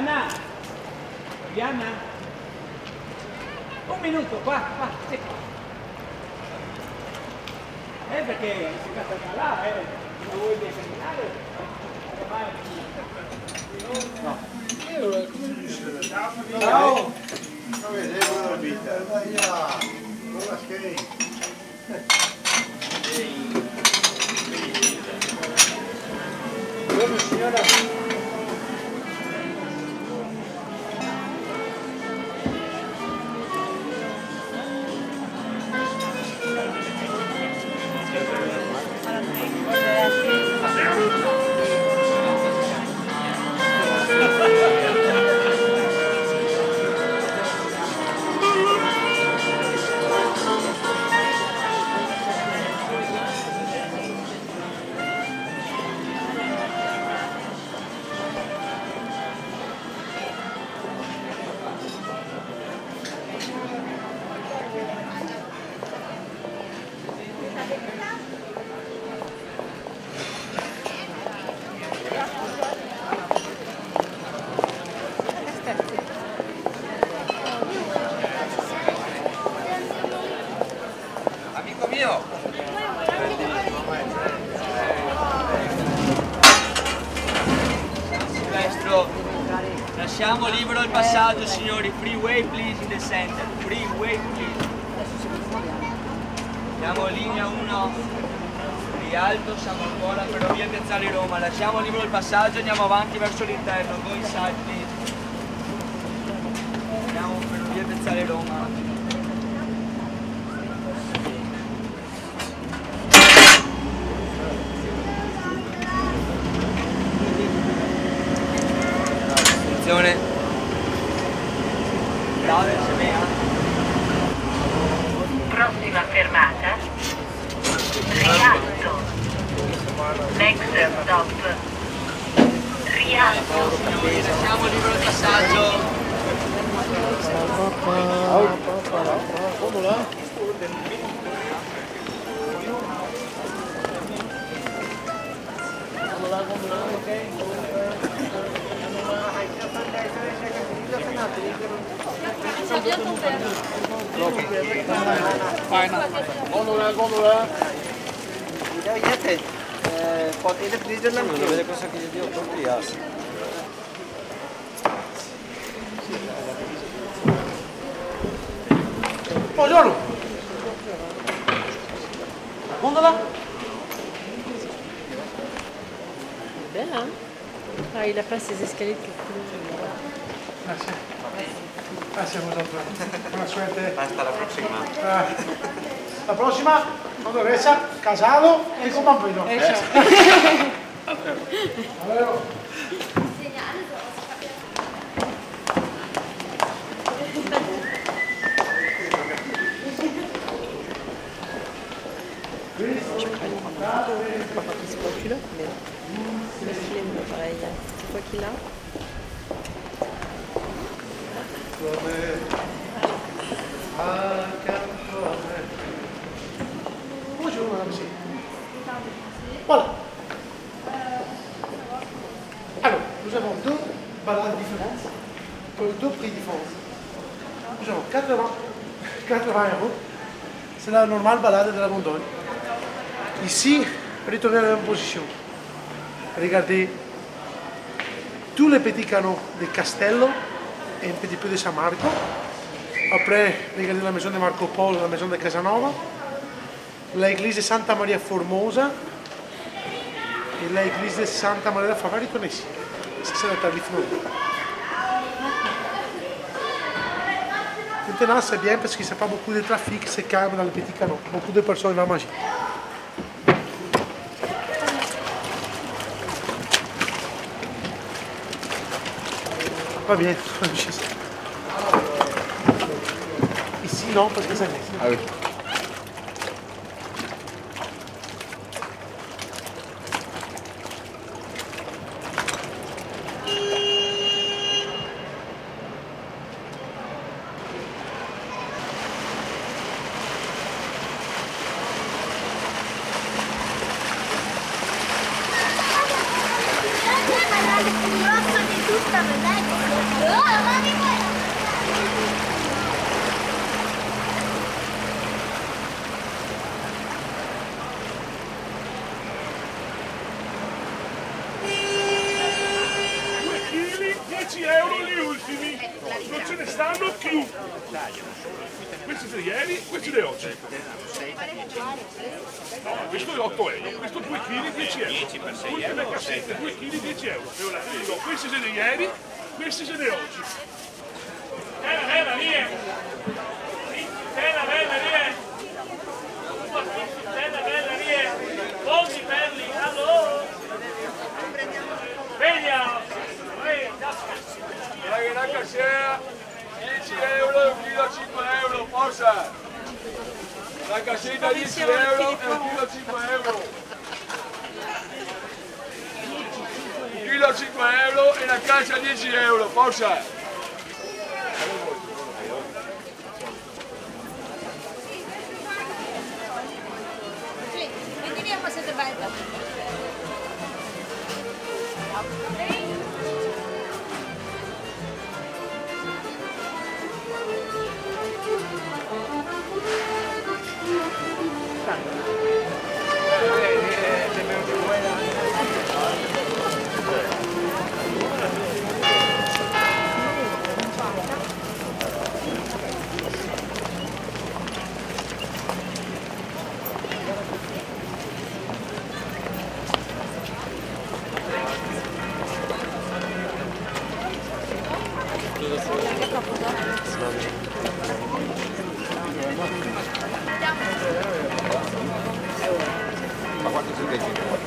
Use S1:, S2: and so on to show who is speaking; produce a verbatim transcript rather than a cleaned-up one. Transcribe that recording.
S1: Diana? Diana? Un minuto, qua, qua, sì. Eh, perché si cazza là, eh. Non vuoi terminare? No. Ciao!
S2: Non vedevo la vita. Non la schei.
S1: Buongiorno signora.
S3: Amico mio! Silvestro, lasciamo libero il passaggio, signori. Freeway please in the center. Freeway please. Siamo linea uno. Rialto, siamo ancora per via Piazzale Roma. Lasciamo libero il passaggio e andiamo avanti verso l'interno. Go inside please. Andiamo per via Piazzale Roma.
S4: Prossima fermata Rialto. Next stop Rialto.
S3: Signori, lasciamo libero il passaggio.
S2: Gondola, gondola.
S5: Ya yeter. Potayla freezer'dan mı?
S2: Böyle cosa che io ho comprato. Buongiorno. Gondola.
S6: Belle, hein? Ah, il a pas ses escaliers de
S2: Grazie. Grazie a vosotros. Buona suerte.
S3: Hasta la prossima.
S2: Ah, la prossima, dottoressa, Casalo e con bambino. Allora.
S6: C'est pas celui-là, mais le film, pareil. C'est quoi qu'il a?
S2: Bonjour, madame. Voilà. Alors, nous avons deux balades différentes pour deux prix différents. Nous avons quatre-vingts, quatre-vingts euros. C'est la normale balade de la Gondole. Ici, retournez à la même position. Regardez tous les petits canaux de Castello et un petit peu de San Marco. Après, regardez la maison de Marco Polo, la maison de Casanova, l'église de Santa Maria Formosa et l'église de Santa Maria Favara Tonesi. Ça, c'est la tarif normale. Maintenant, c'est bien parce qu'il n'y a pas beaucoup de trafic, c'est calme dans les petits canaux. Beaucoup de personnes vont manger. Pas bien, ici non, parce que ça glisse.
S3: Ah oui.
S7: Il grosso di tutta dieci euro gli ultimi, non ce ne stanno più. Questi sono ieri, questi di oggi. No, questo è otto euro, questo due chili dieci euro. Ultime cassette, due chili dieci euro. Dico, questi sono di ieri, questi sono di oggi. Bella, bella, via! Bella, bella, via! Bella, bella, via! Oggi belli, allora! Sveglia!
S8: Dai, la cassiera, dieci euro e un chilo cinque euro, forza! La cassetta dieci euro e un chilo cinque euro. Un chilo cinque euro e la cassa dieci euro, forza!
S9: Vedi via ma siete belli.
S8: Ma quanto siete?